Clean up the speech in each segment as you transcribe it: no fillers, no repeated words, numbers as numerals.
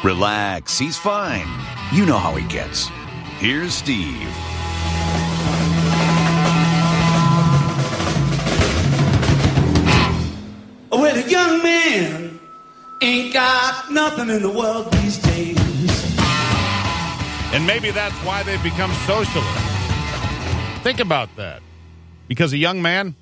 Relax, he's fine. You know how he gets. Here's Steve. Well, a young man ain't got nothing in the world these days. And maybe that's why they've become socialists. Think about that. Because a young man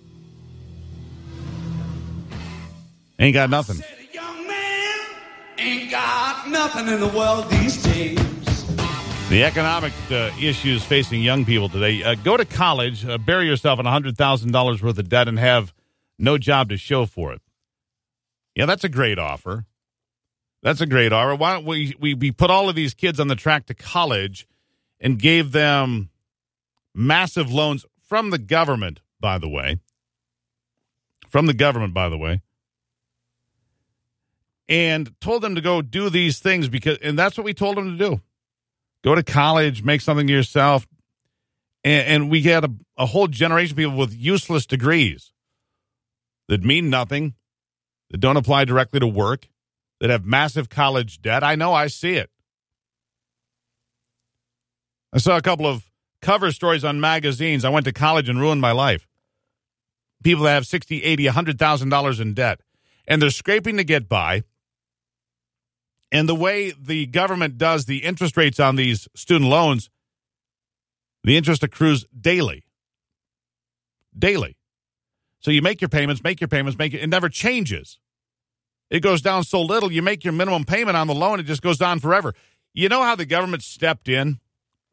ain't got nothing. I said a young man ain't got nothing in the world these days. The economic issues facing young people today. Go to college, bury yourself in $100,000 worth of debt, and have no job to show for it. Yeah, that's a great offer. That's a great offer. Why don't we put all of these kids on the track to college and gave them massive loans from the government, by the way. From the government, by the way. And told them to go do these things and that's what we told them to do. Go to college, make something of yourself. And we had a whole generation of people with useless degrees that mean nothing, that don't apply directly to work, that have massive college debt. I know, I see it. I saw a couple of cover stories on magazines. I went to college and ruined my life. People that have $60,000, $80,000, $100,000 in debt. And they're scraping to get by. And the way the government does the interest rates on these student loans, the interest accrues daily. Daily. So you make your payments, it never changes. It goes down so little, you make your minimum payment on the loan, it just goes on forever. You know how the government stepped in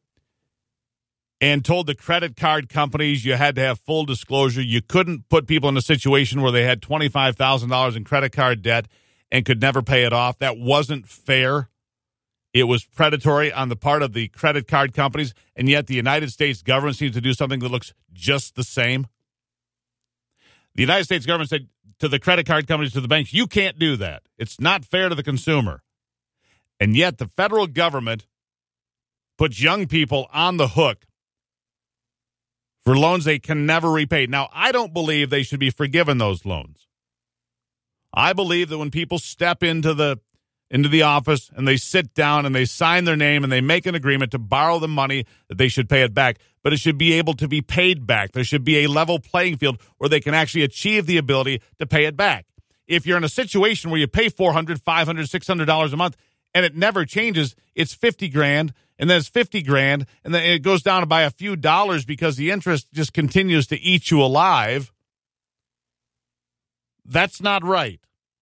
and told the credit card companies you had to have full disclosure? You couldn't put people in a situation where they had $25,000 in credit card debt and could never pay it off. That wasn't fair. It was predatory on the part of the credit card companies, and yet the United States government seems to do something that looks just the same. The United States government said to the credit card companies, to the banks, you can't do that. It's not fair to the consumer. And yet the federal government puts young people on the hook for loans they can never repay. Now, I don't believe they should be forgiven those loans. I believe that when people step into the office and they sit down and they sign their name and they make an agreement to borrow the money, that they should pay it back. But it should be able to be paid back. There should be a level playing field where they can actually achieve the ability to pay it back. If you're in a situation where you pay $400, $500, $600 a month and it never changes, it's $50,000 and then it's $50,000 and then it goes down by a few dollars because the interest just continues to eat you alive. That's not right.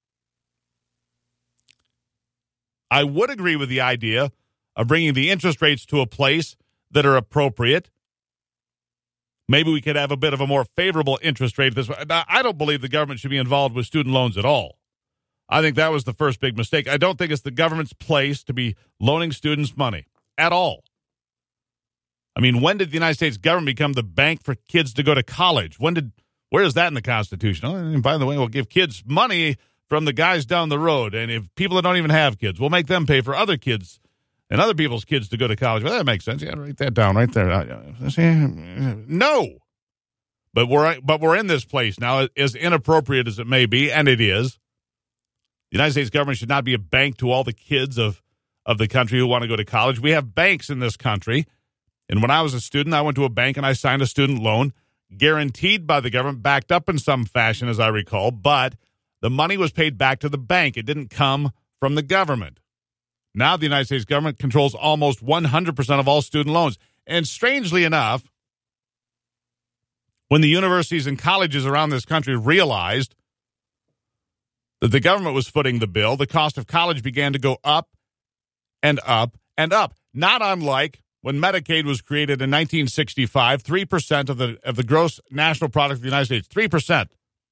I would agree with the idea of bringing the interest rates to a place that are appropriate. Maybe we could have a bit of a more favorable interest rate this way. I don't believe the government should be involved with student loans at all. I think that was the first big mistake. I don't think it's the government's place to be loaning students money at all. I mean, when did the United States government become the bank for kids to go to college? Where is that in the Constitution? Oh, and by the way, we'll give kids money from the guys down the road. And if people that don't even have kids, we'll make them pay for other kids and other people's kids to go to college. Well, that makes sense. Yeah, write that down right there. No. But we're in this place now, as inappropriate as it may be, and it is. The United States government should not be a bank to all the kids of the country who want to go to college. We have banks in this country. And when I was a student, I went to a bank and I signed a student loan guaranteed by the government, backed up in some fashion, as I recall, but the money was paid back to the bank. It didn't come from the government. Now the United States government controls almost 100% of all student loans. And strangely enough, when the universities and colleges around this country realized that the government was footing the bill, the cost of college began to go up and up and up. Not unlike when Medicaid was created in 1965, 3% of the gross national product of the United States, 3%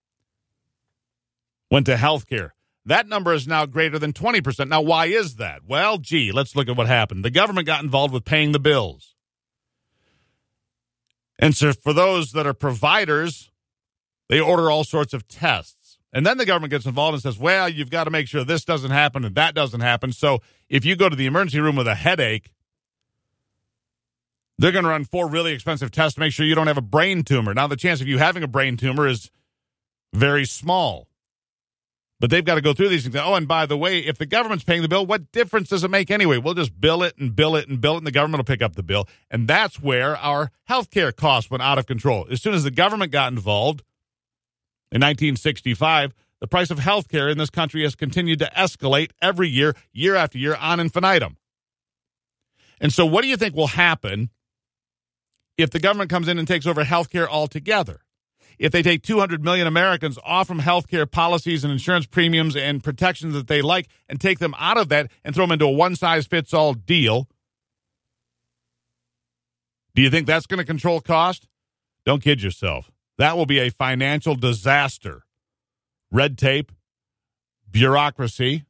went to health care. That number is now greater than 20%. Now, why is that? Well, let's look at what happened. The government got involved with paying the bills. And so for those that are providers, they order all sorts of tests. And then the government gets involved and says, well, you've got to make sure this doesn't happen and that doesn't happen. So if you go to the emergency room with a headache, they're going to run 4 really expensive tests to make sure you don't have a brain tumor. Now, the chance of you having a brain tumor is very small. But they've got to go through these things. Oh, and by the way, if the government's paying the bill, what difference does it make anyway? We'll just bill it and bill it and bill it, and the government will pick up the bill. And that's where our health care costs went out of control. As soon as the government got involved in 1965, the price of health care in this country has continued to escalate every year, year after year, on infinitum. And so what do you think will happen if the government comes in and takes over health care altogether? If they take 200 million Americans off from health care policies and insurance premiums and protections that they like and take them out of that and throw them into a one-size-fits-all deal, do you think that's going to control cost? Don't kid yourself. That will be a financial disaster. Red tape, bureaucracy,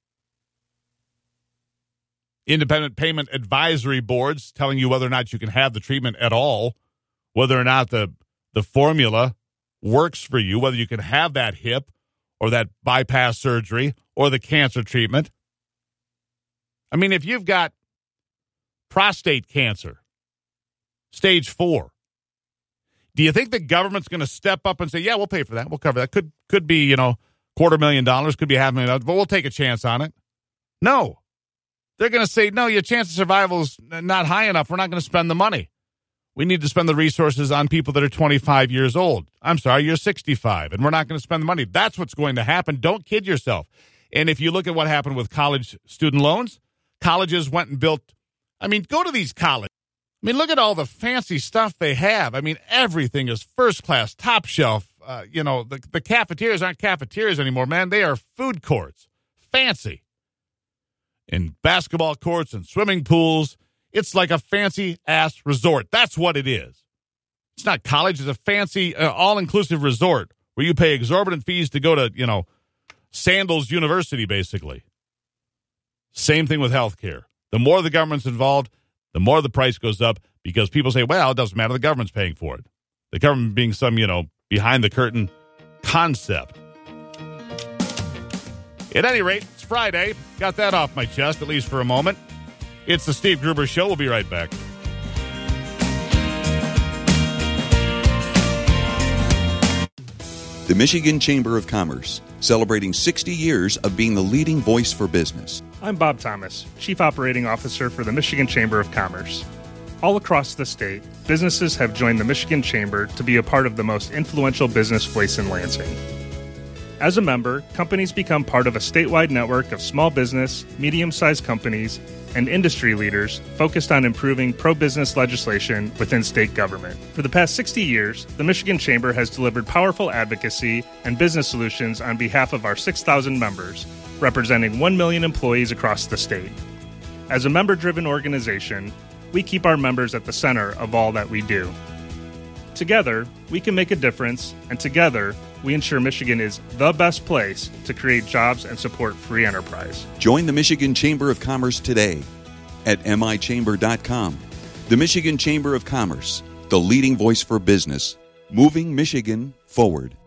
independent payment advisory boards telling you whether or not you can have the treatment at all, whether or not the formula works for you, whether you can have that hip or that bypass surgery or the cancer treatment. I mean, if you've got prostate cancer, stage 4, do you think the government's going to step up and say, yeah, we'll pay for that, we'll cover that? Could be, $250,000, could be $500,000, but we'll take a chance on it. No. They're going to say, no, your chance of survival is not high enough. We're not going to spend the money. We need to spend the resources on people that are 25 years old. I'm sorry, you're 65, and we're not going to spend the money. That's what's going to happen. Don't kid yourself. And if you look at what happened with college student loans, colleges went and built, go to these colleges. Look at all the fancy stuff they have. Everything is first class, top shelf. The cafeterias aren't cafeterias anymore, man. They are food courts. Fancy. And basketball courts and swimming pools. It's like a fancy-ass resort. That's what it is. It's not college. It's a fancy, all-inclusive resort where you pay exorbitant fees to go to, Sandals University, basically. Same thing with health care. The more the government's involved, the more the price goes up because people say, well, it doesn't matter. The government's paying for it. The government being some, behind-the-curtain concept. At any rate, it's Friday. Got that off my chest, at least for a moment. It's the Steve Gruber Show. We'll be right back. The Michigan Chamber of Commerce, celebrating 60 years of being the leading voice for business. I'm Bob Thomas, Chief Operating Officer for the Michigan Chamber of Commerce. All across the state, businesses have joined the Michigan Chamber to be a part of the most influential business voice in Lansing. As a member, companies become part of a statewide network of small business, medium-sized companies, and industry leaders focused on improving pro-business legislation within state government. For the past 60 years, the Michigan Chamber has delivered powerful advocacy and business solutions on behalf of our 6,000 members, representing 1 million employees across the state. As a member-driven organization, we keep our members at the center of all that we do. Together, we can make a difference, and together, we ensure Michigan is the best place to create jobs and support free enterprise. Join the Michigan Chamber of Commerce today at michamber.com. The Michigan Chamber of Commerce, the leading voice for business, moving Michigan forward.